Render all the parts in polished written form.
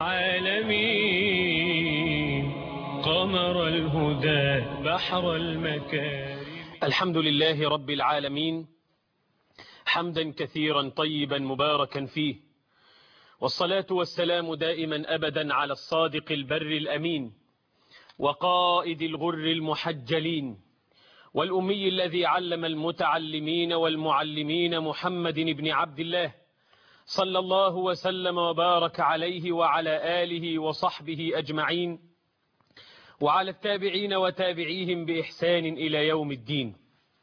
عالمين قمر الهدى بحر المكارم. الحمد لله رب العالمين حمدا كثيرا طيبا مباركا فيه، والصلاة والسلام دائما أبدا على الصادق البر الأمين وقائد الغر المحجلين والأمي الذي علم المتعلمين والمعلمين محمد بن عبد الله صلى الله وسلم وبارك عليه وعلى آله وصحبه أجمعين وعلى التابعين وتابعيهم بإحسان إلى يوم الدين.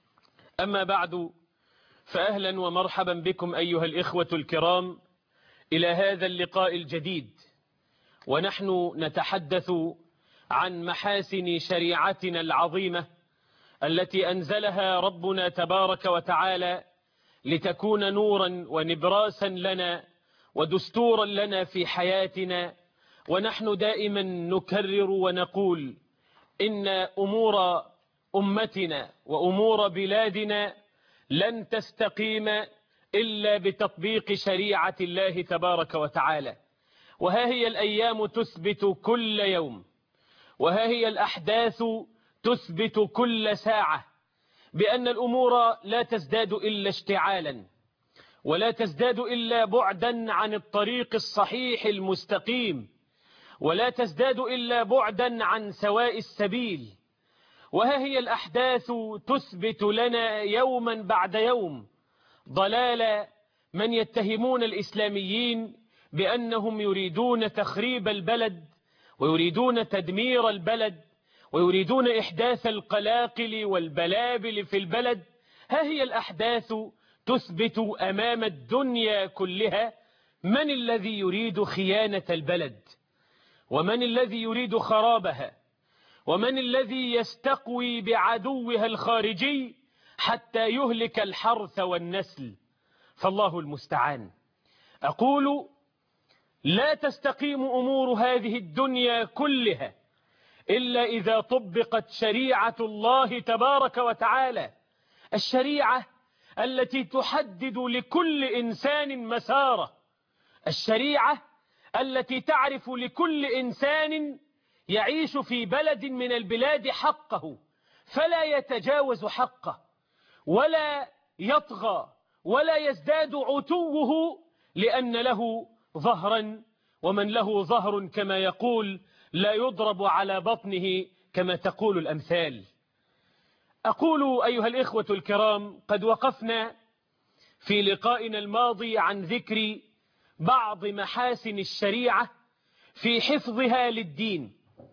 أما بعد، فأهلا ومرحبا بكم أيها الإخوة الكرام إلى هذا اللقاء الجديد، ونحن نتحدث عن محاسن شريعتنا العظيمة التي أنزلها ربنا تبارك وتعالى لتكون نورا ونبراسا لنا ودستورا لنا في حياتنا. ونحن دائما نكرر ونقول إن أمور أمتنا وأمور بلادنا لن تستقيم إلا بتطبيق شريعة الله تبارك وتعالى. وها هي الأيام تثبت كل يوم، وها هي الأحداث تثبت كل ساعة بأن الأمور لا تزداد إلا اشتعالا، ولا تزداد إلا بعدا عن الطريق الصحيح المستقيم، ولا تزداد إلا بعدا عن سواء السبيل. وها هي الأحداث تثبت لنا يوما بعد يوم ضلال من يتهمون الإسلاميين بأنهم يريدون تخريب البلد ويريدون تدمير البلد ويريدون إحداث القلاقل والبلابل في البلد. ها هي الأحداث تثبت أمام الدنيا كلها من الذي يريد خيانة البلد، ومن الذي يريد خرابها، ومن الذي يستقوي بعدوها الخارجي حتى يهلك الحرث والنسل. فالله المستعان. أقول لا تستقيم أمور هذه الدنيا كلها إلا إذا طبقت شريعة الله تبارك وتعالى، الشريعة التي تحدد لكل إنسان مساره، الشريعة التي تعرف لكل إنسان يعيش في بلد من البلاد حقه فلا يتجاوز حقه ولا يطغى ولا يزداد عتوه، لأن له ظهرا، ومن له ظهر كما يقول لا يضرب على بطنه كما تقول الأمثال. أقول أيها الإخوة الكرام، قد وقفنا في لقائنا الماضي عن ذكر بعض محاسن الشريعة في حفظها للدين،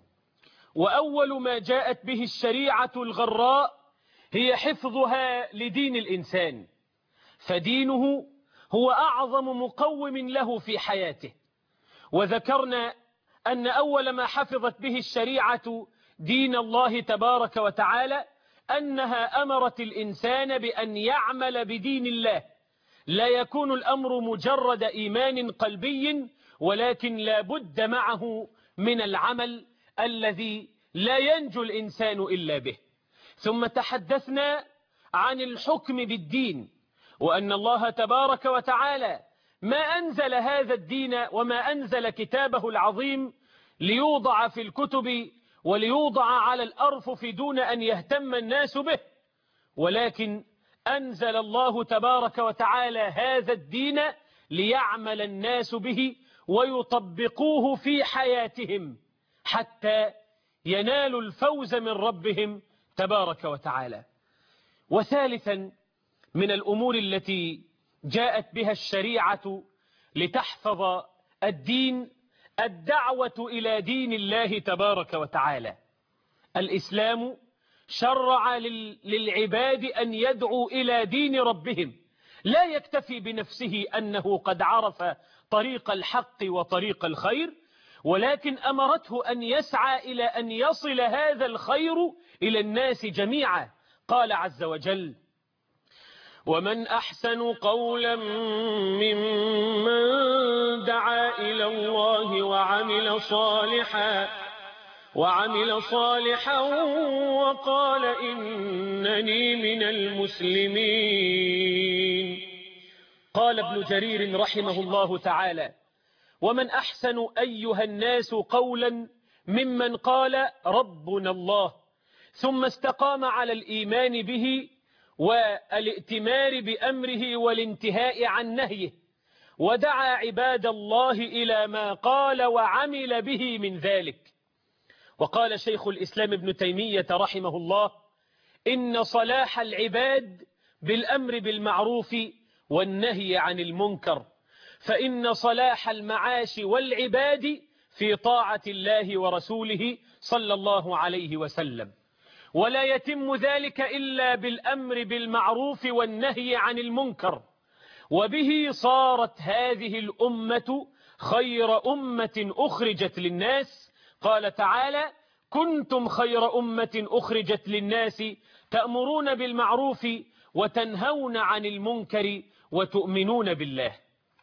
وأول ما جاءت به الشريعة الغراء هي حفظها لدين الإنسان، فدينه هو أعظم مقوم له في حياته. وذكرنا أن أول ما حفظت به الشريعة دين الله تبارك وتعالى أنها أمرت الإنسان بأن يعمل بدين الله، لا يكون الأمر مجرد إيمان قلبي، ولكن لا بد معه من العمل الذي لا ينجو الإنسان إلا به. ثم تحدثنا عن الحكم بالدين، وأن الله تبارك وتعالى ما أنزل هذا الدين وما أنزل كتابه العظيم ليوضع في الكتب وليوضع على الأرفف دون أن يهتم الناس به، ولكن أنزل الله تبارك وتعالى هذا الدين ليعمل الناس به ويطبقوه في حياتهم حتى ينالوا الفوز من ربهم تبارك وتعالى. وثالثا من الأمور التي جاءت بها الشريعة لتحفظ الدين الدعوة إلى دين الله تبارك وتعالى. الإسلام شرع للعباد أن يدعوا إلى دين ربهم، لا يكتفي بنفسه أنه قد عرف طريق الحق وطريق الخير، ولكن أمرته أن يسعى إلى أن يصل هذا الخير إلى الناس جميعا. قال عز وجل: ومن أحسن قولا ممن دعا إلى الله وعمل صالحا وقال إنني من المسلمين. قال ابن جرير رحمه الله تعالى: ومن أحسن أيها الناس قولا ممن قال ربنا الله ثم استقام على الإيمان به والائتمار بأمره والانتهاء عن نهيه ودعا عباد الله إلى ما قال وعمل به من ذلك. وقال شيخ الإسلام ابن تيمية رحمه الله: إن صلاح العباد بالأمر بالمعروف والنهي عن المنكر، فإن صلاح المعاش والعباد في طاعة الله ورسوله صلى الله عليه وسلم، ولا يتم ذلك إلا بالأمر بالمعروف والنهي عن المنكر، وبه صارت هذه الأمة خير أمة أخرجت للناس. قال تعالى: كنتم خير أمة أخرجت للناس تأمرون بالمعروف وتنهون عن المنكر وتؤمنون بالله.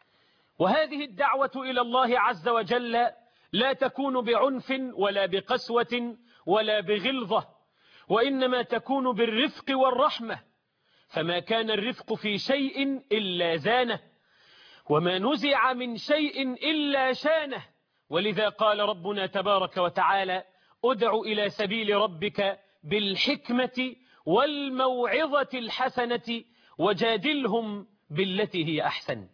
وهذه الدعوة إلى الله عز وجل لا تكون بعنف ولا بقسوة ولا بغلظة، وإنما تكون بالرفق والرحمة، فما كان الرفق في شيء إلا زانه، وما نزع من شيء إلا شانه. ولذا قال ربنا تبارك وتعالى: ادع إلى سبيل ربك بالحكمة والموعظة الحسنة وجادلهم بالتي هي أحسن.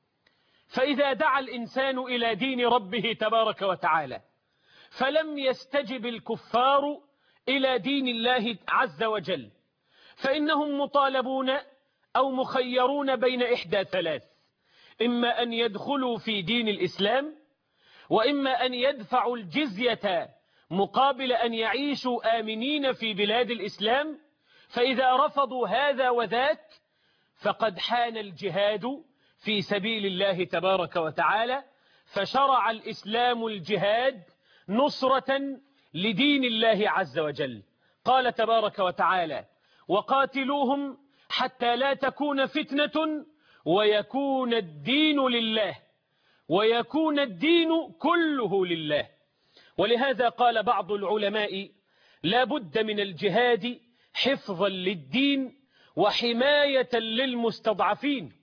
فإذا دعا الإنسان إلى دين ربه تبارك وتعالى فلم يستجب الكفار إلى دين الله عز وجل، فإنهم مطالبون أو مخيرون بين إحدى ثلاث: إما أن يدخلوا في دين الإسلام، وإما أن يدفعوا الجزية مقابل أن يعيشوا آمنين في بلاد الإسلام. فإذا رفضوا هذا وذاك فقد حان الجهاد في سبيل الله تبارك وتعالى، فشرع الإسلام الجهاد نصرة لدين الله عز وجل. قال تبارك وتعالى: وقاتلوهم حتى لا تكون فتنة ويكون الدين لله، ويكون الدين كله لله. ولهذا قال بعض العلماء: لا بد من الجهاد حفظا للدين وحماية للمستضعفين.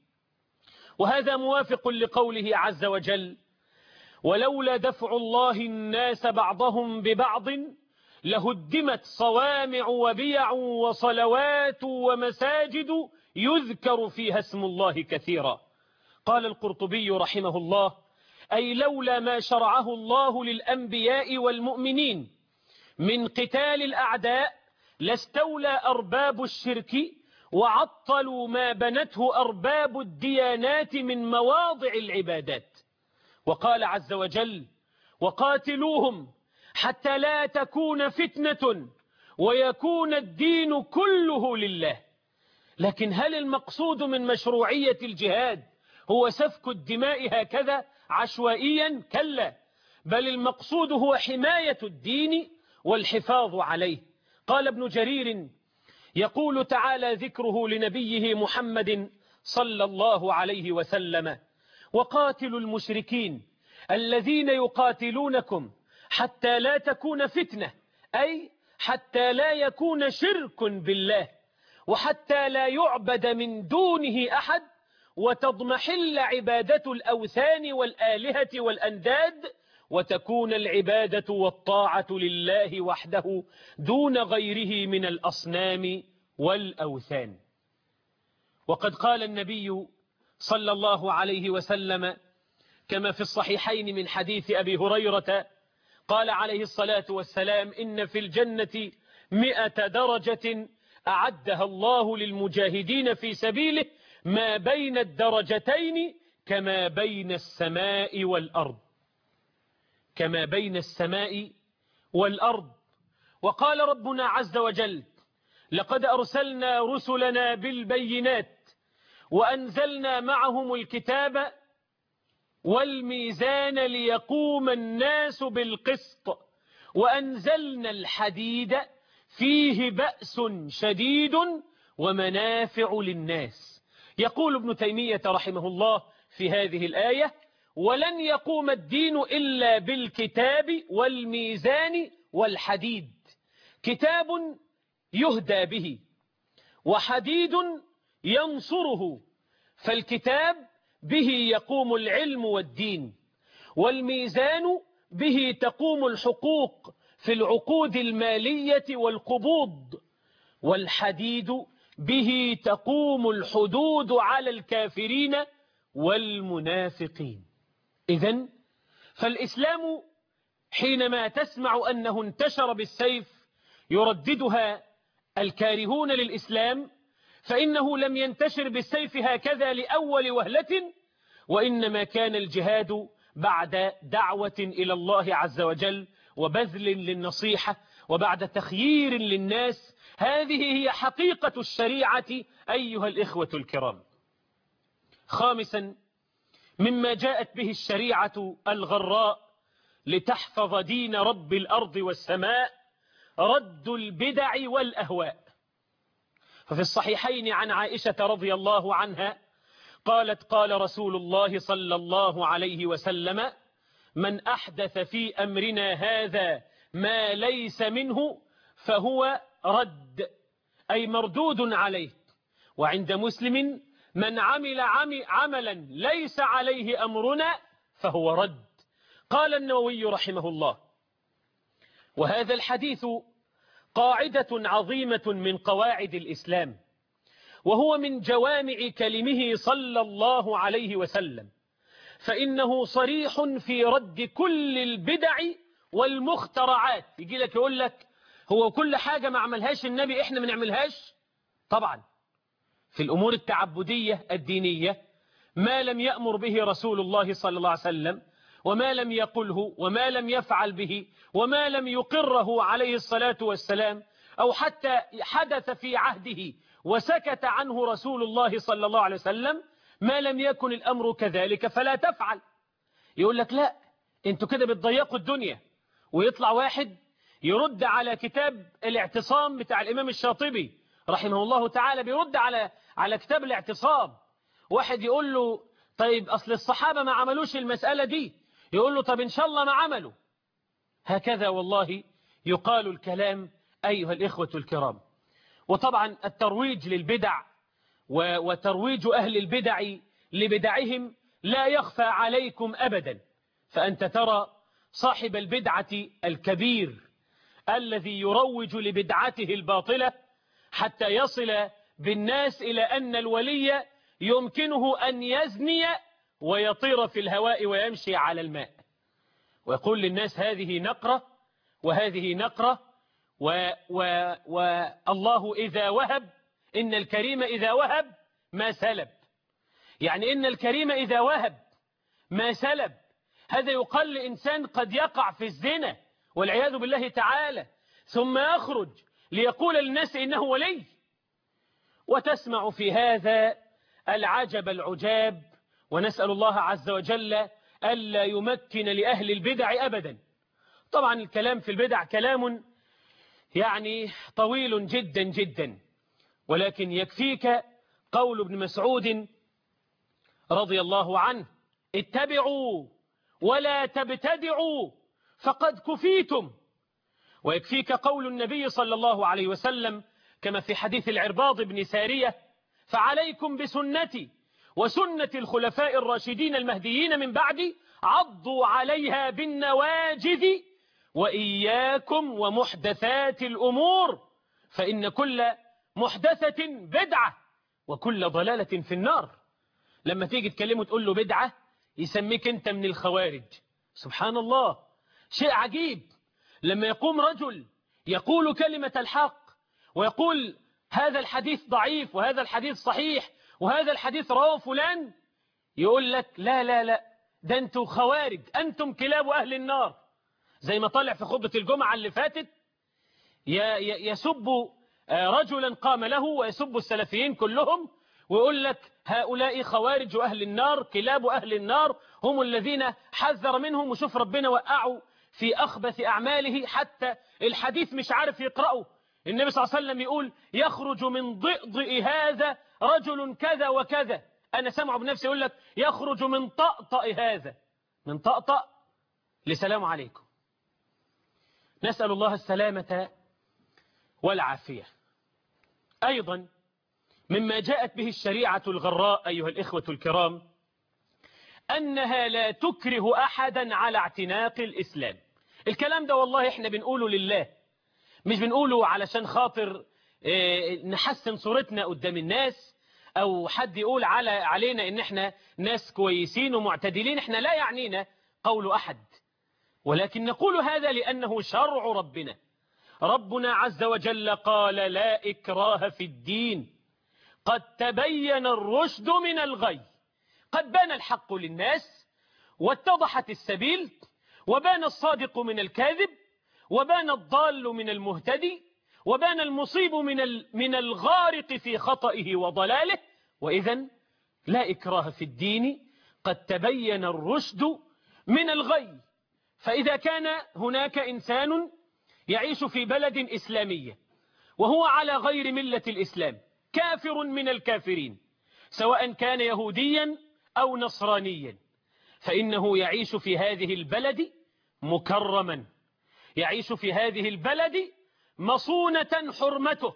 وهذا موافق لقوله عز وجل: ولولا دفع الله الناس بعضهم ببعض لهدمت صوامع وبيع وصلوات ومساجد يذكر فيها اسم الله كثيرا. قال القرطبي رحمه الله: أي لولا ما شرعه الله للأنبياء والمؤمنين من قتال الأعداء لاستولى أرباب الشرك وعطلوا ما بنته أرباب الديانات من مواضع العبادات. وقال عز وجل: وقاتلوهم حتى لا تكون فتنة ويكون الدين كله لله. لكن هل المقصود من مشروعية الجهاد هو سفك الدماء هكذا عشوائيا؟ كلا، بل المقصود هو حماية الدين والحفاظ عليه. قال ابن جرير: يقول تعالى ذكره لنبيه محمد صلى الله عليه وسلم: وقاتلوا المشركين الذين يقاتلونكم حتى لا تكون فتنة، أي حتى لا يكون شرك بالله، وحتى لا يعبد من دونه أحد، وتضمحل عبادة الأوثان والآلهة والأنداد، وتكون العبادة والطاعة لله وحده دون غيره من الأصنام والأوثان. وقد قال النبي صلى الله عليه وسلم كما في الصحيحين من حديث أبي هريرة قال عليه الصلاة والسلام: إن في الجنة 100 درجة أعدها الله للمجاهدين في سبيله ما بين الدرجتين كما بين السماء والأرض، كما بين السماء والأرض. وقال ربنا عز وجل: لقد أرسلنا رسلنا بالبينات وأنزلنا معهم الكتاب والميزان ليقوم الناس بالقسط وأنزلنا الحديد فيه بأس شديد ومنافع للناس. يقول ابن تيمية رحمه الله في هذه الآية: ولن يقوم الدين إلا بالكتاب والميزان والحديد. كتاب يهدى به، وحديد ينصره، فالكتاب به يقوم العلم والدين، والميزان به تقوم الحقوق في العقود المالية والقبوض، والحديد به تقوم الحدود على الكافرين والمنافقين. إذن فالإسلام حينما تسمع أنه انتشر بالسيف يرددها الكارهون للإسلام، فإنه لم ينتشر بالسيف هكذا لأول وهلة، وإنما كان الجهاد بعد دعوة إلى الله عز وجل وبذل للنصيحة وبعد تخيير للناس. هذه هي حقيقة الشريعة أيها الإخوة الكرام. خامسا، مما جاءت به الشريعة الغراء لتحفظ دين رب الأرض والسماء رد البدع والأهواء. ففي الصحيحين عن عائشة رضي الله عنها قالت: قال رسول الله صلى الله عليه وسلم: من أحدث في أمرنا هذا ما ليس منه فهو رد، أي مردود عليه. وعند مسلم: من عمل عملا ليس عليه أمرنا فهو رد. قال النووي رحمه الله: وهذا الحديث قاعدة عظيمة من قواعد الإسلام، وهو من جوامع كلمه صلى الله عليه وسلم، فإنه صريح في رد كل البدع والمخترعات. يجي لك يقول لك: هو كل حاجة ما عملهاش النبي إحنا ما نعملهاش؟ طبعا في الأمور التعبدية الدينية ما لم يأمر به رسول الله صلى الله عليه وسلم، وما لم يقله، وما لم يفعل به، وما لم يقره عليه الصلاة والسلام، أو حتى حدث في عهده وسكت عنه رسول الله صلى الله عليه وسلم، ما لم يكن الأمر كذلك فلا تفعل. يقول لك: لا، انتوا كده بتضيقوا الدنيا. ويطلع واحد يرد على كتاب الاعتصام بتاع الإمام الشاطبي رحمه الله تعالى، بيرد على كتاب الاعتصام. واحد يقول له: طيب أصل الصحابة ما عملوش المسألة دي. يقول له: طب إن شاء الله ما عملوا. هكذا والله يقال الكلام أيها الإخوة الكرام. وطبعا الترويج للبدع وترويج أهل البدع لبدعهم لا يخفى عليكم أبدا. فأنت ترى صاحب البدعة الكبير الذي يروج لبدعته الباطلة حتى يصل بالناس إلى أن الولي يمكنه أن يزني ويطير في الهواء ويمشي على الماء، ويقول للناس: هذه نقرة وهذه نقرة، والله إذا وهب، إن الكريم إذا وهب ما سلب. يعني إن الكريم إذا وهب ما سلب. هذا يقال لإنسان قد يقع في الزنا والعياذ بالله تعالى، ثم يخرج ليقول للناس إنه ولي. وتسمع في هذا العجب العجاب، ونسأل الله عز وجل ألا يمكن لأهل البدع أبدا. طبعا الكلام في البدع كلام يعني طويل جدا جدا، ولكن يكفيك قول ابن مسعود رضي الله عنه: اتبعوا ولا تبتدعوا فقد كفيتم. ويكفيك قول النبي صلى الله عليه وسلم كما في حديث العرباض بن سارية: فعليكم بسنتي وسنة الخلفاء الراشدين المهديين من بعدي، عضوا عليها بالنواجذ، وإياكم ومحدثات الأمور، فإن كل محدثة بدعة وكل ضلالة في النار. لما تيجي تكلمه تقول له بدعة يسميك أنت من الخوارج. سبحان الله، شيء عجيب. لما يقوم رجل يقول كلمة الحق ويقول هذا الحديث ضعيف وهذا الحديث صحيح وهذا الحديث رواه فلان، يقول لك: لا لا لا، ده أنتم خوارج، أنتم كلاب أهل النار. زي ما طلع في خطبة الجمعة اللي فاتت يسب رجلا قام له ويسب السلفيين كلهم، ويقول لك: هؤلاء خوارج أهل النار، كلاب أهل النار، هم الذين حذر منهم. وشوف ربنا وقعوا في أخبث أعماله، حتى الحديث مش عارف يقرأه. النبي صلى الله عليه وسلم يقول: يخرج من ضئضئ هذا رجل كذا وكذا. أنا سمعه بنفسي يقول لك: يخرج من طأطأ هذا. من طأطأ لسلام عليكم. نسأل الله السلامة والعافية. أيضا مما جاءت به الشريعة الغراء أيها الإخوة الكرام أنها لا تكره أحدا على اعتناق الإسلام. الكلام ده والله احنا بنقوله لله، مش بنقوله علشان خاطر نحسن صورتنا قدام الناس، أو حد يقول علينا إن احنا ناس كويسين ومعتدلين. احنا لا يعنينا قول أحد، ولكن نقول هذا لأنه شرع ربنا. ربنا عز وجل قال: لا إكراه في الدين قد تبين الرشد من الغي. قد بان الحق للناس، واتضحت السبيل، وبان الصادق من الكاذب، وبان الضال من المهتدي، وبان المصيب من الغارق في خطئه وضلاله. وإذن لا إكراه في الدين قد تبين الرشد من الغي. فإذا كان هناك إنسان يعيش في بلد إسلامي وهو على غير ملة الإسلام، كافر من الكافرين، سواء كان يهوديا أو نصرانيا، فإنه يعيش في هذه البلد مكرما، يعيش في هذه البلد مصونة حرمته،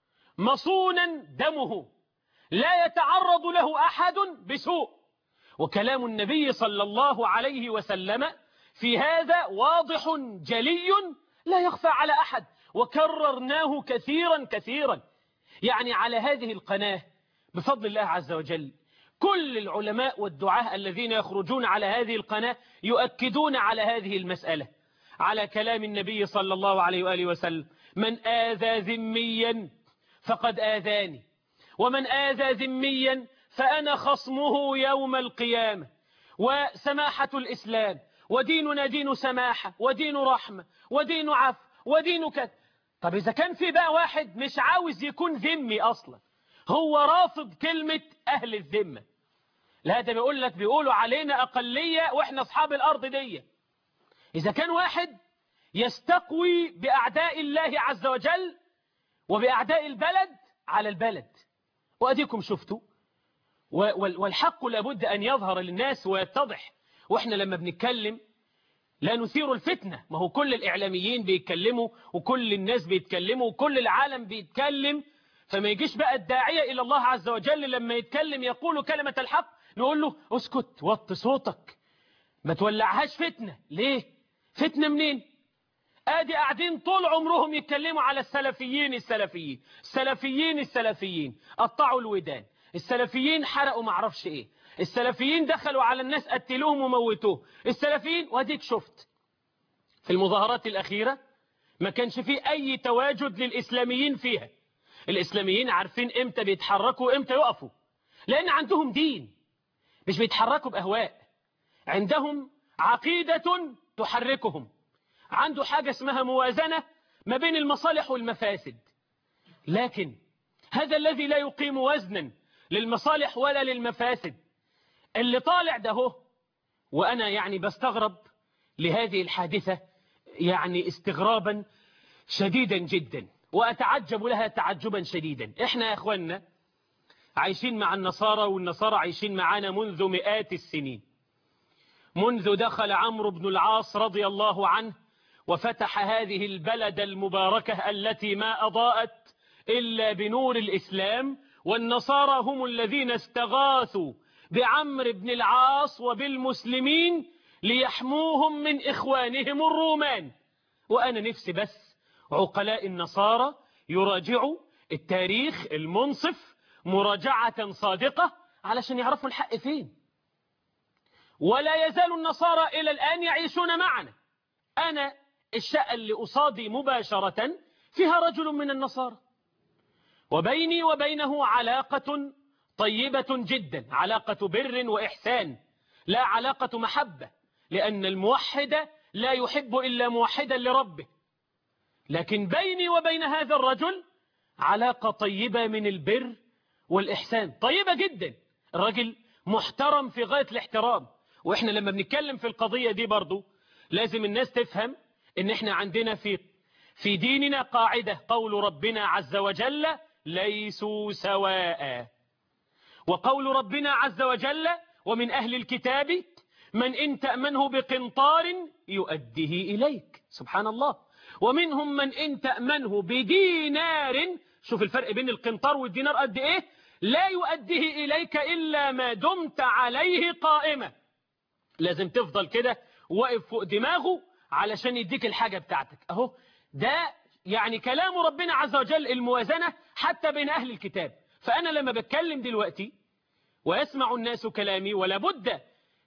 مصونا دمه، لا يتعرض له أحد بسوء. وكلام النبي صلى الله عليه وسلم في هذا واضح جلي لا يخفى على أحد، وكررناه كثيرا كثيرا. يعني على هذه القناة بفضل الله عز وجل كل العلماء والدعاة الذين يخرجون على هذه القناة يؤكدون على هذه المسألة، على كلام النبي صلى الله عليه وآله وسلم: من آذى ذميا فقد آذاني، ومن آذى ذميا فأنا خصمه يوم القيامة. وسماحة الإسلام، وديننا دين سماحة، ودين رحمة، ودين عفو، ودين كذا. طب إذا كان في بقى واحد مش عاوز يكون ذمي أصلا، هو رافض كلمة أهل الذمة، لا ده بيقول لك بيقولوا علينا أقلية وإحنا أصحاب الأرض دي. إذا كان واحد يستقوي بأعداء الله عز وجل وبأعداء البلد على البلد، وأديكم شفتوا، والحق لابد أن يظهر للناس ويتضح. وإحنا لما بنتكلم لا نثير الفتنة، ما هو كل الإعلاميين بيتكلموا وكل الناس بيتكلموا وكل العالم بيتكلم، فما يجيش بقى الداعية إلى الله عز وجل لما يتكلم يقول كلمة الحق نقول له اسكت وطي صوتك ما تولعهاش فتنة. ليه؟ فتنة منين؟ ادي قاعدين طول عمرهم يتكلموا على السلفيين قطعوا الودان، السلفيين حرقوا معرفش ايه، السلفيين دخلوا على الناس قتلوهم وموتوه، السلفيين. واديك شفت في المظاهرات الأخيرة ما كانش فيه أي تواجد للإسلاميين فيها. الإسلاميين عارفين إمتى بيتحركوا وإمتى يقفوا، لأن عندهم دين، مش بيتحركوا بأهواء، عندهم عقيدة تحركهم، عنده حاجة اسمها موازنة ما بين المصالح والمفاسد. لكن هذا الذي لا يقيم وزنا للمصالح ولا للمفاسد اللي طالع ده هو. وأنا يعني بستغرب لهذه الحادثة يعني استغرابا شديدا جدا، وأتعجب لها تعجبا شديدا. إحنا يا أخوانا عايشين مع النصارى، والنصارى عايشين معنا منذ مئات السنين، منذ دخل عمرو بن العاص رضي الله عنه وفتح هذه البلد المباركة التي ما أضاءت إلا بنور الإسلام، والنصارى هم الذين استغاثوا بعمرو بن العاص وبالمسلمين ليحموهم من إخوانهم الرومان. وأنا نفسي بس عقلاء النصارى يراجعوا التاريخ المنصف مراجعة صادقة علشان يعرفوا الحق فين. ولا يزال النصارى إلى الآن يعيشون معنا. أنا الشقة اللي قصادي مباشرة فيها رجل من النصارى، وبيني وبينه علاقة طيبة جدا، علاقة بر وإحسان، لا علاقة محبة، لأن الموحد لا يحب إلا موحدا لربه. لكن بيني وبين هذا الرجل علاقة طيبة من البر والإحسان، طيبة جدا، الرجل محترم في غاية الاحترام. وإحنا لما بنتكلم في القضية دي برضو لازم الناس تفهم إن إحنا عندنا في ديننا قاعدة، قول ربنا عز وجل: ليسوا سواء. وقول ربنا عز وجل: ومن أهل الكتاب من إن تأمنه بقنطار يؤديه إليك. سبحان الله. ومنهم من إن تأمنه بدينار، شوف الفرق بين القنطار والدينار قد إيه، لا يؤديه إليك إلا ما دمت عليه قائمة. لازم تفضل كده واقف فوق دماغه علشان يديك الحاجة بتاعتك. اهو ده يعني كلام ربنا عز وجل، الموازنة حتى بين أهل الكتاب. فأنا لما بتكلم دلوقتي ويسمع الناس كلامي، ولا بد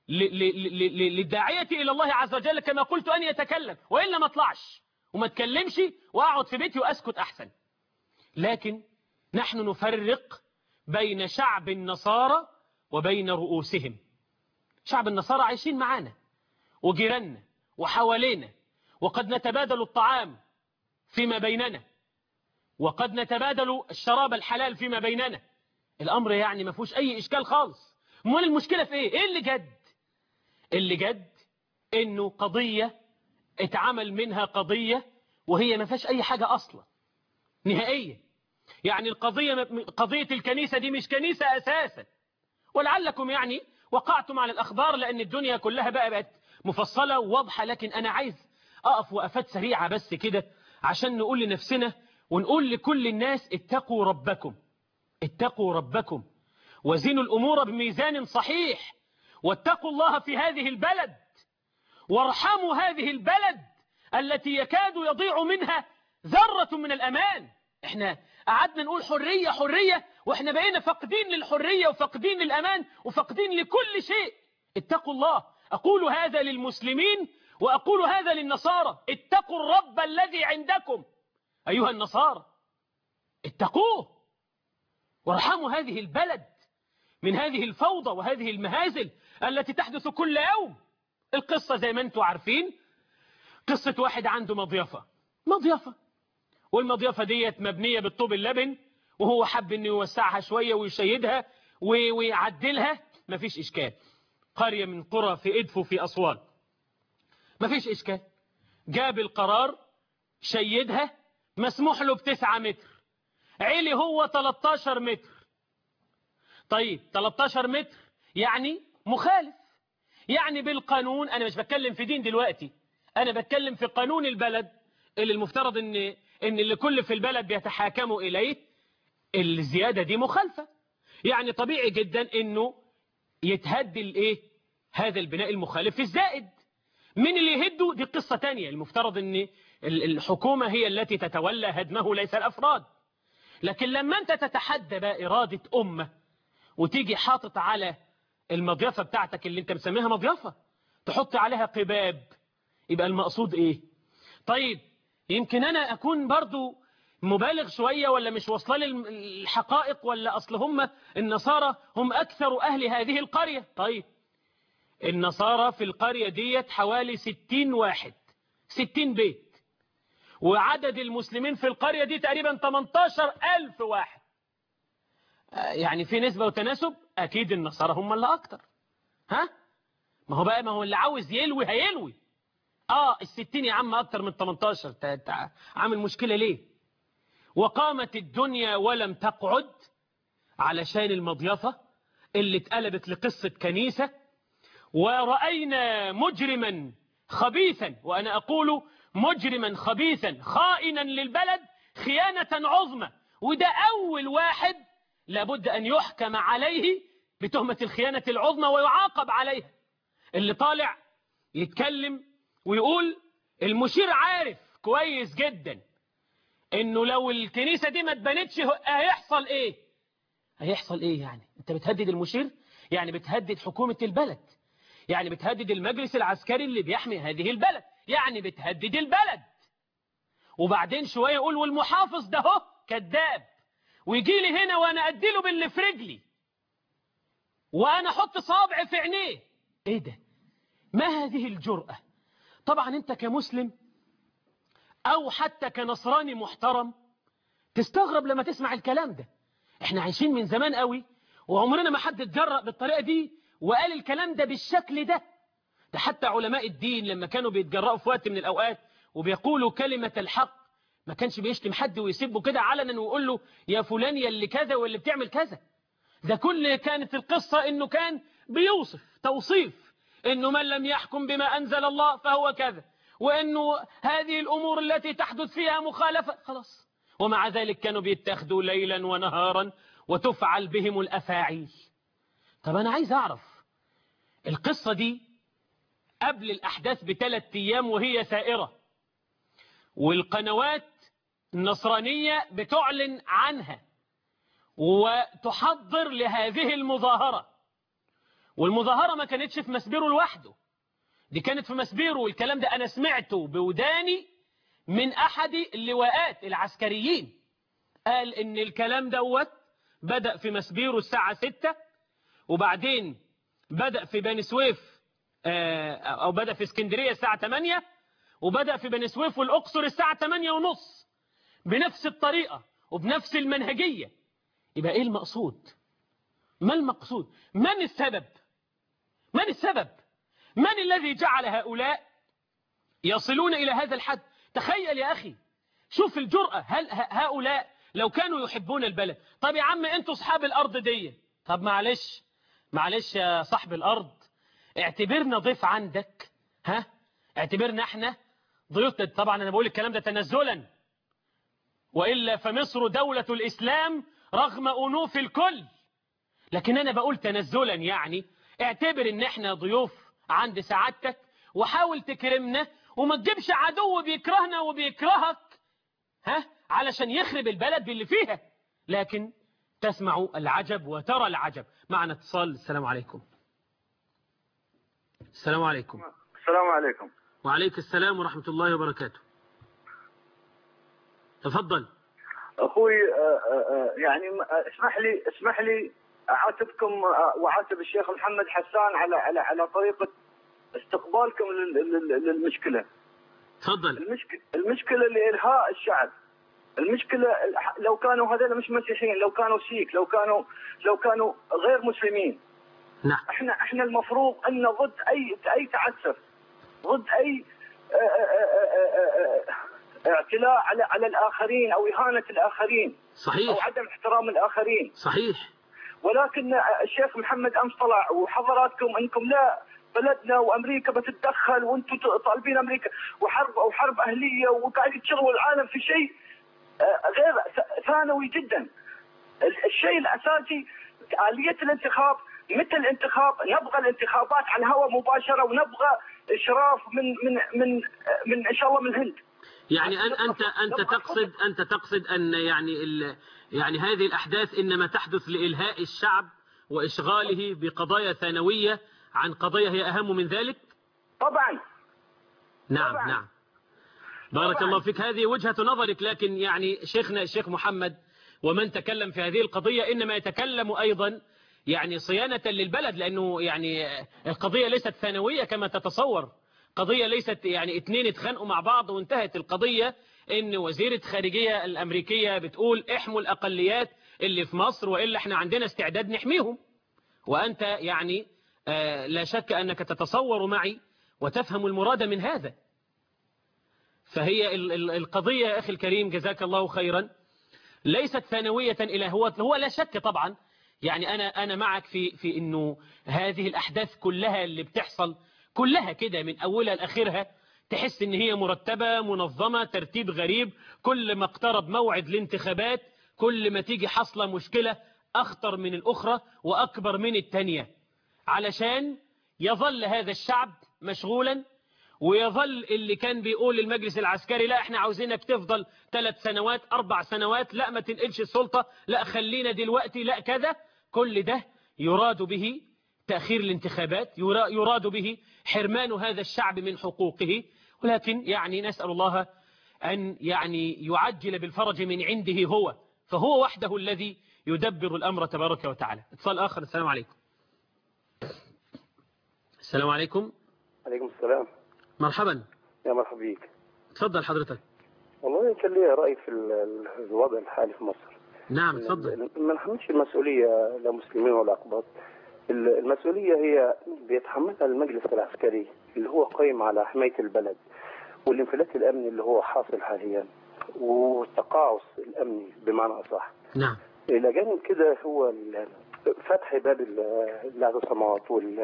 للداعية إلى الله عز وجل كما قلت أن يتكلم، وإلا ما اطلعش وما اتكلمش وأقعد في بيتي وأسكت أحسن. لكن نحن نفرق بين شعب النصارى وبين رؤوسهم. شعب النصارى عايشين معانا وجيراننا وحوالينا، وقد نتبادل الطعام فيما بيننا، وقد نتبادل الشراب الحلال فيما بيننا. الأمر يعني ما فيهوش أي إشكال خالص. امال المشكلة في إيه؟ إيه اللي جد؟ اللي جد إنه قضية اتعمل منها قضية وهي ما فيهاش أي حاجة أصلا نهائية. يعني قضية الكنيسة دي مش كنيسة أساسا. ولعلكم يعني وقعتم على الأخبار لأن الدنيا كلها بقت مفصلة وواضحة. لكن أنا عايز أقف وقفات سريعة بس كده عشان نقول لنفسنا ونقول لكل الناس: اتقوا ربكم، اتقوا ربكم، وزنوا الأمور بميزان صحيح، واتقوا الله في هذه البلد، وارحموا هذه البلد التي يكاد يضيع منها ذرة من الأمان. احنا قعدنا نقول حرية حرية، واحنا بقينا فاقدين للحرية وفاقدين للأمان وفاقدين لكل شيء. اتقوا الله. أقول هذا للمسلمين وأقول هذا للنصارى: اتقوا الرب الذي عندكم أيها النصارى، اتقوه، وارحموا هذه البلد من هذه الفوضى وهذه المهازل التي تحدث كل يوم. القصة زي ما انتم عارفين، قصة واحد عنده مضيفة، والمضيفة ديت مبنية بالطوب اللبن، وهو حب انه يوسعها شوية ويشيدها ويعدلها. مفيش إشكال. قرية من قرى في إدفو في أسوان، مفيش إشكال. جاب القرار، شيدها، مسموح له ب9 متر، علي هو 13 متر. طيب 13 متر يعني مخالف، يعني بالقانون. أنا مش بتكلم في دين دلوقتي، أنا بتكلم في قانون البلد اللي المفترض إن اللي كل في البلد بيتحاكموا إليه. الزيادة دي مخالفة، يعني طبيعي جدا إنه يتهد هذا البناء المخالف الزائد. من اللي يهده دي قصة تانية. المفترض إن الحكومة هي التي تتولى هدمه ليس الأفراد. لكن لما أنت تتحدى بقى إرادة أمة وتيجي حاطط على المضيفة بتاعتك اللي أنت مسميها مضيفة تحط عليها قباب، يبقى المقصود إيه؟ طيب يمكن أنا أكون برضو مبالغ شوية ولا مش واصله لي الحقائق، ولا أصل هم النصارى هم أكثر أهل هذه القرية. طيب النصارى في القرية ديت حوالي 60 واحد، 60 بيت، وعدد المسلمين في القرية دي تقريبا 18,000 واحد. يعني في نسبة وتناسب، أكيد النصارى هم اللي أكتر. ها؟ ما هو اللي عاوز يلوي هيلوي. ال60 يا عم أكتر من 18، عامل مشكلة ليه؟ وقامت الدنيا ولم تقعد علشان المضيفة اللي اتقلبت لقصة كنيسة. ورأينا مجرما خبيثا، وأنا أقول مجرما خبيثا خائنا للبلد خيانة عظمى، وده أول واحد لابد أن يحكم عليه بتهمة الخيانة العظمى ويعاقب عليها. اللي طالع يتكلم ويقول المشير عارف كويس جدا انه لو الكنيسة دي ما اتبنتش هيحصل ايه. هيحصل ايه يعني؟ انت بتهدد المشير، يعني بتهدد حكومة البلد، يعني بتهدد المجلس العسكري اللي بيحمي هذه البلد، يعني بتهدد البلد. وبعدين شوية يقول والمحافظ ده هو كذاب، ويجي لي هنا وانا اديله باللي في رجلي وانا احط صابع في عينيه. ايه ده؟ ما هذه الجرأة؟ طبعا انت كمسلم او حتى كنصراني محترم تستغرب لما تسمع الكلام ده. احنا عايشين من زمان قوي وعمرنا ما حد اتجرأ بالطريقة دي وقال الكلام ده بالشكل ده. ده حتى علماء الدين لما كانوا بيتجرأوا في وقت من الأوقات وبيقولوا كلمة الحق ما كانش بيشتم حد ويسبه كده علنا ويقول له يا فلان يا اللي كذا واللي بتعمل كذا. ده كل كانت القصة انه كان بيوصف توصيف انه من لم يحكم بما أنزل الله فهو كذا، وانه هذه الأمور التي تحدث فيها مخالفة خلاص. ومع ذلك كانوا بيتخذوا ليلا ونهارا وتفعل بهم الأفاعيل. طب أنا عايز أعرف القصة دي قبل الأحداث ب3 أيام وهي ثائرة، والقنوات النصرانية بتعلن عنها وتحضر لهذه المظاهرة. والمظاهرة ما كانتش في مسبيرو لوحده، دي كانت في مسبيرو، والكلام ده أنا سمعته بوداني من أحد اللواءات العسكريين، قال إن الكلام دوت بدأ في مسبيرو الساعة 6، وبعدين بدأ في بني سويف أو بدأ في اسكندرية الساعة 8، وبدأ في بني سويف والأقصر الساعة 8:30 بنفس الطريقة وبنفس المنهجية. يبقى إيه المقصود؟ ما المقصود؟ من السبب؟ من السبب؟ من الذي جعل هؤلاء يصلون إلى هذا الحد؟ تخيل يا أخي، شوف الجرأة. هل هؤلاء لو كانوا يحبون البلد، طب يا عم أنتوا أصحاب الأرض دي، طب معلش يا صاحب الأرض، اعتبرنا ضيف عندك، ها؟ اعتبرنا احنا ضيوف. طبعا أنا بقول الكلام ده تنزلا، وإلا فمصر دولة الإسلام رغم أنوف الكل، لكن أنا بقول تنزلا، يعني اعتبر ان احنا ضيوف عند سعادتك، وحاول تكرمنا، وما تجيبش عدو بيكرهنا وبيكرهك، ها، علشان يخرب البلد باللي فيها. لكن تسمع العجب وترى العجب. معنا اتصال. السلام عليكم. السلام عليكم. السلام عليكم. وعليك السلام ورحمة الله وبركاته. تفضل اخوي. يعني اسمح لي اعاتبكم واعاتب الشيخ محمد حسان على طريقه استقبالكم للمشكله. تفضل. المشكله لإلهاء الشعب. المشكله لو كانوا هذول مش مسيحيين، لو كانوا سيك، لو كانوا غير مسلمين، نعم. احنا المفروض ان ضد اي تعسف، ضد اي اعتلاء على الآخرين أو إهانة الآخرين، صحيح، أو عدم احترام الآخرين. صحيح. ولكن الشيخ محمد أمس طلع وحضراتكم أنكم لا، بلدنا وأمريكا بتتدخل، وأنتم طالبين أمريكا وحرب أهلية، وقاعد تشغلوا العالم في شيء غير ثانوي جدا. الشيء الأساسي آلية الانتخاب. متى الانتخاب؟ نبغى الانتخابات على الهواء مباشرة، ونبغى إشراف من إن شاء الله من الهند. يعني أنت تقصد أن يعني هذه الأحداث إنما تحدث لإلهاء الشعب وإشغاله بقضايا ثانوية عن قضايا هي أهم من ذلك؟ طبعا. نعم طبعا. نعم. بارك الله فيك، هذه وجهة نظرك، لكن يعني شيخنا الشيخ محمد ومن تكلم في هذه القضية إنما يتكلم أيضا يعني صيانة للبلد، لأنه يعني القضية ليست ثانوية كما تتصور، قضية ليست يعني 2 اتخانقوا مع بعض وانتهت القضية. إن وزيرة خارجية الأمريكية بتقول احموا الأقليات اللي في مصر، وإلا احنا عندنا استعداد نحميهم. وأنت يعني لا شك أنك تتصور معي وتفهم المراد من هذا. فهي القضية يا أخي الكريم جزاك الله خيرا ليست ثانوية إلى هو لا شك طبعا. يعني أنا معك في إنه هذه الأحداث كلها اللي بتحصل كلها كده من أولها لآخرها تحس إن هي مرتبة منظمة ترتيب غريب. كل ما اقترب موعد الانتخابات كل ما تيجي حصلة مشكلة أخطر من الأخرى وأكبر من التانية، علشان يظل هذا الشعب مشغولا، ويظل اللي كان بيقول للمجلس العسكري لا احنا عاوزينك تفضل 3 سنوات 4 سنوات، لا ما تنقلش السلطة، لا خلينا دلوقتي، لا كذا. كل ده يراد به تأخير الانتخابات، يراد به حرمان هذا الشعب من حقوقه. ولكن يعني نسأل الله أن يعني يعجل بالفرج من عنده هو، فهو وحده الذي يدبر الأمر تبارك وتعالى. اتصال آخر. السلام عليكم. السلام عليكم. عليكم السلام. مرحبا. يا مرحبا بيك. تفضل حضرتك. والله كان لي رأي في الوضع الحالي في مصر. نعم تفضل. ما نحملش المسؤولية لا مسلمين ولا أقباط. المسؤولية هي بيتحملها المجلس العسكري اللي هو قائم على حماية البلد، والانفلات الأمني اللي هو حاصل حاليا، والتقاعس الأمني بمعنى أصح. نعم. إلى جانب كده هو فتح باب الاعتصامات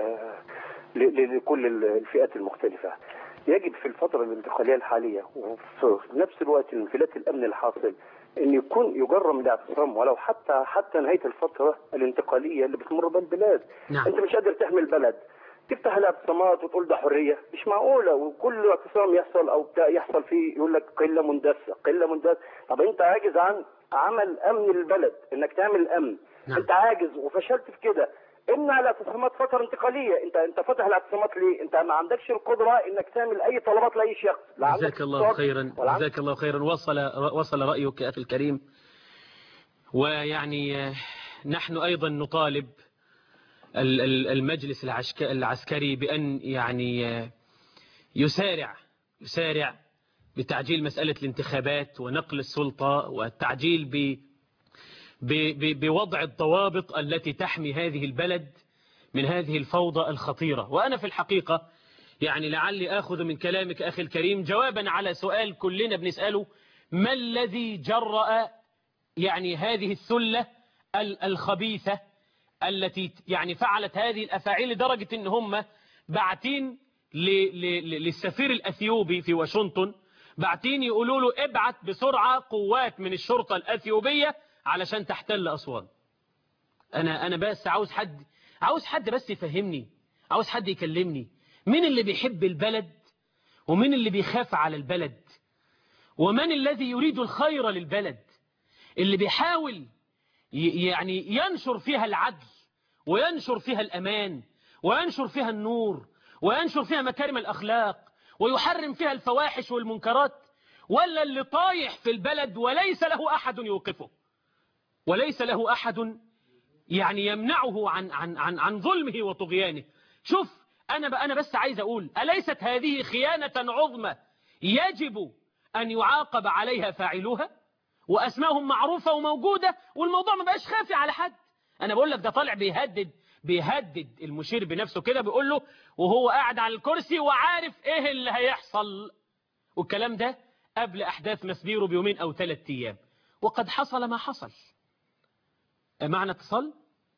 لكل الفئات المختلفة. يجب في الفترة الانتقالية الحالية وفي نفس الوقت الانفلات الأمني الحاصل أن يكون يجرم الاعتصام ولو حتى نهاية الفترة الانتقالية اللي بتمر بها البلاد. نعم. أنت مش قادر تحمي البلد، تفتح الاعتصامات وتقول ده حريه، مش معقوله. وكل اعتصام يحصل او بتاع يحصل فيه يقول لك قله مندسه قله مندسه. طب انت عاجز عن عمل امن البلد، انك تعمل امن. نعم. انت عاجز وفشلت في كده. امنع الاعتصامات فتره انتقاليه. انت فاتح الاعتصامات ليه؟ انت ما عندكش القدره انك تعمل اي طلبات لاي شخص. لا عندك جزاك الله اقتصاد خيرا، ولا عندك. جزاك الله خيرا. وصل رأيك يا أخي الكريم. ويعني نحن أيضا نطالب المجلس العسكري بأن يعني يسارع بتعجيل مسألة الانتخابات ونقل السلطة، والتعجيل بوضع الضوابط التي تحمي هذه البلد من هذه الفوضى الخطيرة. وأنا في الحقيقة يعني لعلي أخذ من كلامك أخي الكريم جوابا على سؤال كلنا بنسأله: ما الذي جرأ يعني هذه الثلة الخبيثة التي يعني فعلت هذه الأفاعيل لدرجة إن هم باعتين للسفير الأثيوبي في واشنطن، باعتين يقولوا له ابعت بسرعة قوات من الشرطة الأثيوبية علشان تحتل أسوان. أنا بس عاوز حد بس يفهمني، عاوز حد يكلمني. مين اللي بيحب البلد ومين اللي بيخاف على البلد؟ ومن الذي يريد الخير للبلد؟ اللي بيحاول يعني ينشر فيها العدل وينشر فيها الأمان وينشر فيها النور وينشر فيها مكارم الأخلاق ويحرم فيها الفواحش والمنكرات؟ ولا اللي طايح في البلد وليس له أحد يوقفه، وليس له أحد يعني يمنعه عن ظلمه وطغيانه؟ شوف، أنا بس عايز أقول: أليست هذه خيانة عظمى يجب أن يعاقب عليها فاعلوها؟ وأسمائهم معروفة وموجودة، والموضوع ما بقاش خافي على حد. أنا بقول لك ده طالع بيهدد المشير بنفسه كده، بيقول له وهو قاعد على الكرسي وعارف إيه اللي هيحصل. والكلام ده قبل أحداث مسبيرو بيومين أو 3 أيام، وقد حصل ما حصل. معنا اتصال.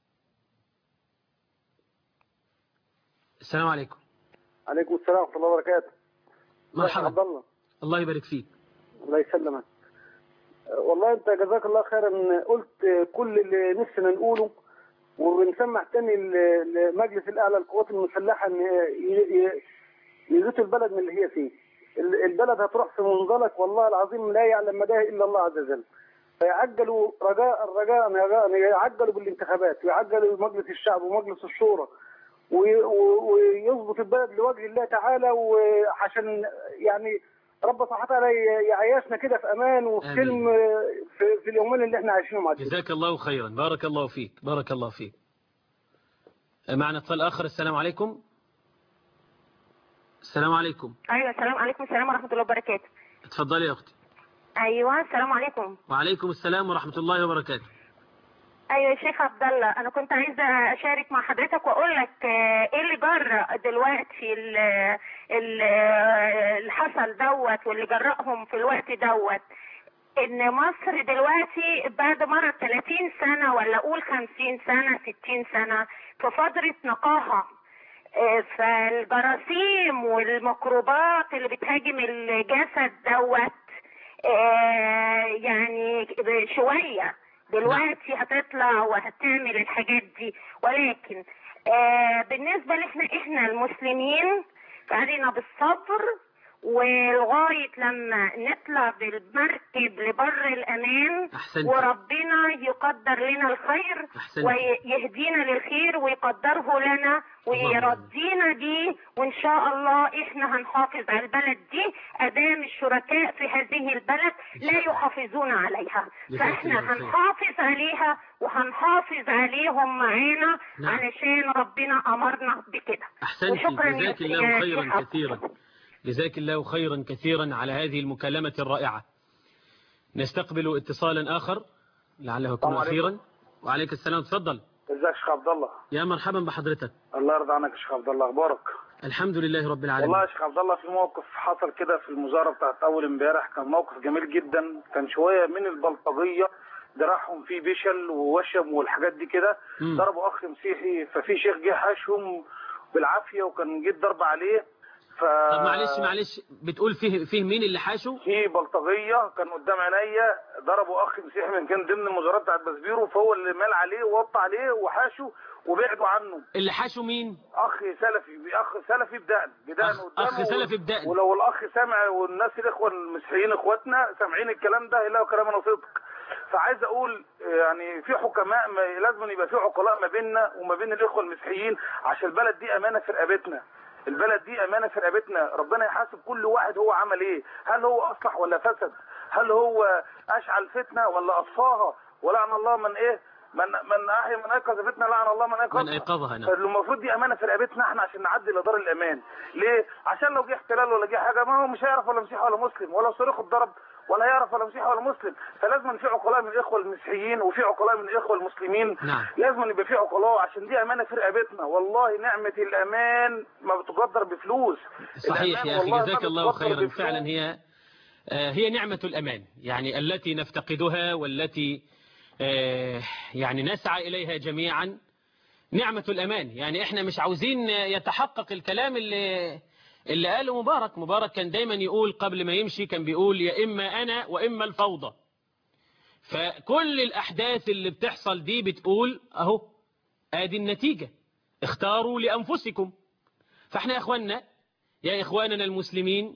السلام عليكم. عليكم السلام ورحمة الله وبركاته. مرحبا. عبد الله. الله يبارك فيك. الله يسلمك. والله انت جزاك الله خيرا، قلت كل اللي نفسنا نقوله، وبنسمع تاني لمجلس الاعلى للقوات المسلحه ان يزيتوا البلد من اللي هي فيه. البلد هتروح في منزلق والله العظيم لا يعلم مداه الا الله عز وجل. فيعجلوا رجاء يعجلوا بالانتخابات، ويعجلوا بمجلس الشعب ومجلس الشورى، ويظبط البلد لوجه الله تعالى، وعشان يعني رب سبحانه وتعالى يعيشنا كده في امان وفي سلم في اليومين اللي احنا عايشينهم عادي. جزاك الله خيرا، بارك الله فيك، بارك الله فيك. معنا اتصال اخر. السلام عليكم. السلام عليكم. ايوه السلام عليكم. السلام ورحمه الله وبركاته. اتفضلي يا اختي. ايوه السلام عليكم. وعليكم السلام ورحمه الله وبركاته. ايوه يا شيخ عبد الله، انا كنت عايزه اشارك مع حضرتك واقول لك ايه اللي جرى دلوقتي اللي حصل دوت، واللي جرأهم في الوقت دوت ان مصر دلوقتي بعد مرت 30 سنه ولا اقول 50 سنه 60 سنه في فتره نقاهه. فالجراثيم والميكروبات اللي بتهاجم الجسد دوت يعني شويه دلوقتي هتطلع وهتعمل الحاجات دي. ولكن بالنسبة احنا المسلمين فعلينا بالصبر، ولغاية لما نطلع بالمركب لبر الأمان. أحسنت. وربنا يقدر لنا الخير. أحسنت. ويهدينا للخير ويقدره لنا ويرضينا بيه، وإن شاء الله إحنا هنحافظ على البلد دي أدام الشركاء في هذه البلد لا يحافظون عليها. فإحنا هنحافظ عليها وهنحافظ عليهم معانا. نعم. علشان ربنا أمرنا بكده. أحسنت. جزاك الله خيرا كثيرا، جزاك الله خيرا كثيرا على هذه المكالمة الرائعة. نستقبل اتصالا آخر لعله يكون أخيرا. وعليك السلام، تفضل. ازيك يا شيخ عبد الله؟ يا مرحبا بحضرتك. الله يرضى عنك يا شيخ عبد الله، اخبارك؟ الحمد لله رب العالمين. والله يا شيخ عبد الله في موقف حصل كده في المظاهرة بتاعت اول امبارح، كان موقف جميل جدا. كان شوية من البلطجية دراعهم فيه بشل ووشم والحاجات دي كده، ضربوا اخ مسيحي، ففي شيخ جه حاشهم بالعافية وكان جه ضرب عليه، طب معلش بتقول فيه مين اللي حاشوا؟ في بلطجيه كان قدام عينيا ضربوا اخ مسيحي من كان ضمن المظاهرات بتاعت بسبيرو، فهو اللي مال عليه ووطى عليه وحاشه وبعدوا عنه. اللي حاشوا مين؟ اخ سلفي بدقن قدامه. اخ سلفي بدقن. ولو الاخ سامع والناس الاخوه المسيحيين اخواتنا سامعين الكلام ده يلاقوا كلامنا صدق. فعايز اقول يعني في حكماء لازم يبقى في عقلاء ما بيننا وما بين الاخوه المسيحيين، عشان البلد دي امانه في رقبتنا. البلد دي امانه في رقبتنا، ربنا يحاسب كل واحد هو عمل ايه، هل هو اصلح ولا فسد، هل هو اشعل فتنه ولا اطفاها، ولعن الله من ايه من احيا من ايقظ فتنه، لعن الله من ايقظها. نعم. فالمفروض دي امانه في رقبتنا احنا عشان نعدي لدار الامان. ليه؟ عشان لو جه احتلال ولا جه حاجه ما هو مش هيعرف ولا مسيحي ولا مسلم، ولا صاروخ اتضرب ولا يعرف ولا مسيحي ولا مسلم. فلازم في عقلاء من الاخوه المسيحيين وفي عقلاء من الاخوه المسلمين. نعم. لازم يبقى في عقلاء عشان دي امانه في رقبتنا. والله نعمه الامان ما بتقدر بفلوس. صحيح يا اخي، جزاك الله خيرا. فعلا هي نعمه الامان، يعني التي نفتقدها والتي يعني نسعى اليها جميعا. نعمه الامان، يعني احنا مش عاوزين يتحقق الكلام اللي قاله مبارك كان دايما يقول قبل ما يمشي، كان بيقول يا إما أنا وإما الفوضى. فكل الأحداث اللي بتحصل دي بتقول أهو آدي النتيجة، اختاروا لأنفسكم. فاحنا يا إخواننا المسلمين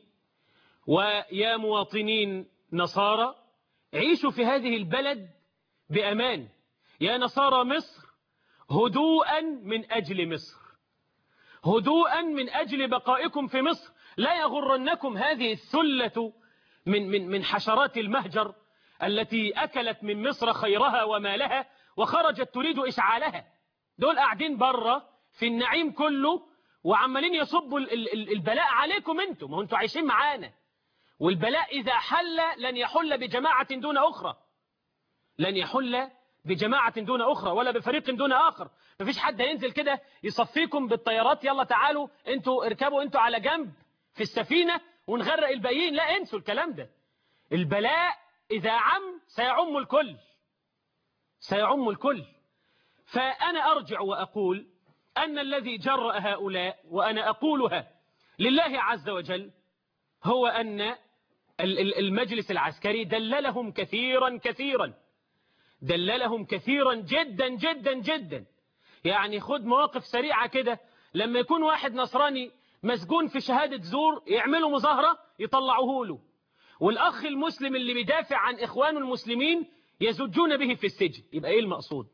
ويا مواطنين نصارى، عيشوا في هذه البلد بأمان. يا نصارى مصر، هدوءا من أجل مصر، هدوءا من أجل بقائكم في مصر. لا يغرنكم هذه الثلة من حشرات المهجر التي أكلت من مصر خيرها ومالها وخرجت تريد إشعالها. دول قاعدين بره في النعيم كله وعمالين يصبوا البلاء عليكم انتم، وانتم عايشين معانا. والبلاء إذا حل لن يحل بجماعة دون أخرى، لن يحل بجماعة دون أخرى ولا بفريق دون آخر. مفيش حد هينزل كده يصفيكم بالطيارات، يلا تعالوا انتوا اركبوا انتوا على جنب في السفينة ونغرق الباقيين. لا، انسوا الكلام ده. البلاء إذا عم سيعم الكل، سيعم الكل. فأنا أرجع وأقول أن الذي جرأ هؤلاء، وأنا أقولها لله عز وجل، هو أن المجلس العسكري دللهم كثيرا كثيرا، دللهم كثيرا جدا جدا جدا. يعني خد مواقف سريعة كده، لما يكون واحد نصراني مسجون في شهادة زور يعملوا مظاهرة يطلعوه له، والأخ المسلم اللي بيدافع عن إخوانه المسلمين يزجون به في السجن. يبقى إيه المقصود؟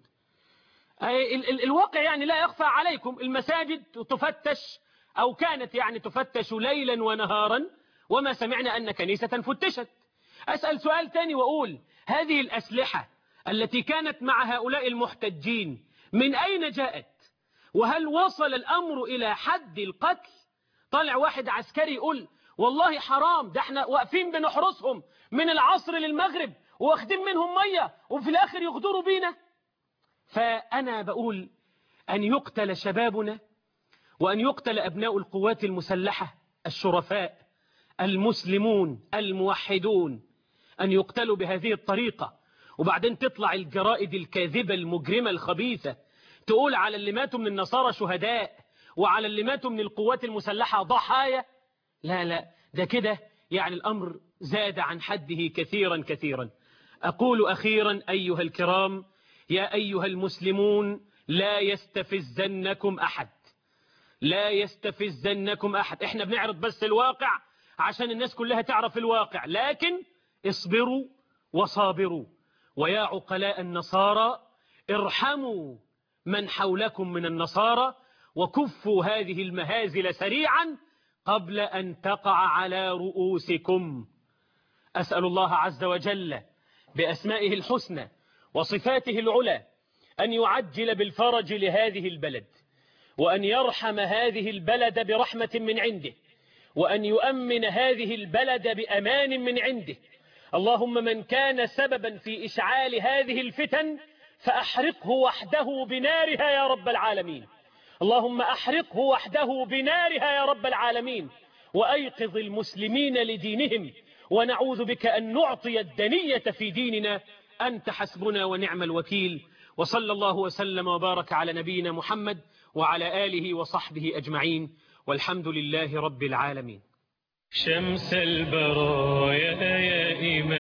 الواقع يعني لا يخفى عليكم. المساجد تفتش أو كانت يعني تفتش ليلا ونهارا، وما سمعنا أن كنيسة فتشت. أسأل سؤال تاني وأقول هذه الأسلحة التي كانت مع هؤلاء المحتجين من أين جاءت؟ وهل وصل الأمر إلى حد القتل؟ طلع واحد عسكري يقول والله حرام، ده احنا واقفين بنحرسهم من العصر للمغرب واخدين منهم مية وفي الآخر يغدروا بينا. فأنا بقول أن يقتل شبابنا وأن يقتل أبناء القوات المسلحة الشرفاء المسلمون الموحدون، أن يقتلوا بهذه الطريقة. وبعدين تطلع الجرائد الكاذبة المجرمة الخبيثة تقول على اللي ماتوا من النصارى شهداء وعلى اللي ماتوا من القوات المسلحة ضحايا. لا لا، ده كده يعني الأمر زاد عن حده كثيرا كثيرا. أقول أخيرا أيها الكرام، يا أيها المسلمون، لا يستفزنكم أحد، لا يستفزنكم أحد. احنا بنعرض بس الواقع عشان الناس كلها تعرف الواقع، لكن اصبروا وصابروا. ويا عقلاء النصارى ارحموا من حولكم من النصارى وكفوا هذه المهازل سريعا قبل أن تقع على رؤوسكم. أسأل الله عز وجل بأسمائه الحسنى وصفاته العلى أن يعجل بالفرج لهذه البلد، وأن يرحم هذه البلد برحمة من عنده، وأن يؤمن هذه البلد بأمان من عنده. اللهم من كان سببا في إشعال هذه الفتن فأحرقه وحده بنارها يا رب العالمين. اللهم أحرقه وحده بنارها يا رب العالمين، وأيقظ المسلمين لدينهم، ونعوذ بك أن نعطي الدنية في ديننا. أنت حسبنا ونعم الوكيل. وصلى الله وسلم وبارك على نبينا محمد وعلى آله وصحبه أجمعين، والحمد لله رب العالمين. شمس البرايا يا إمام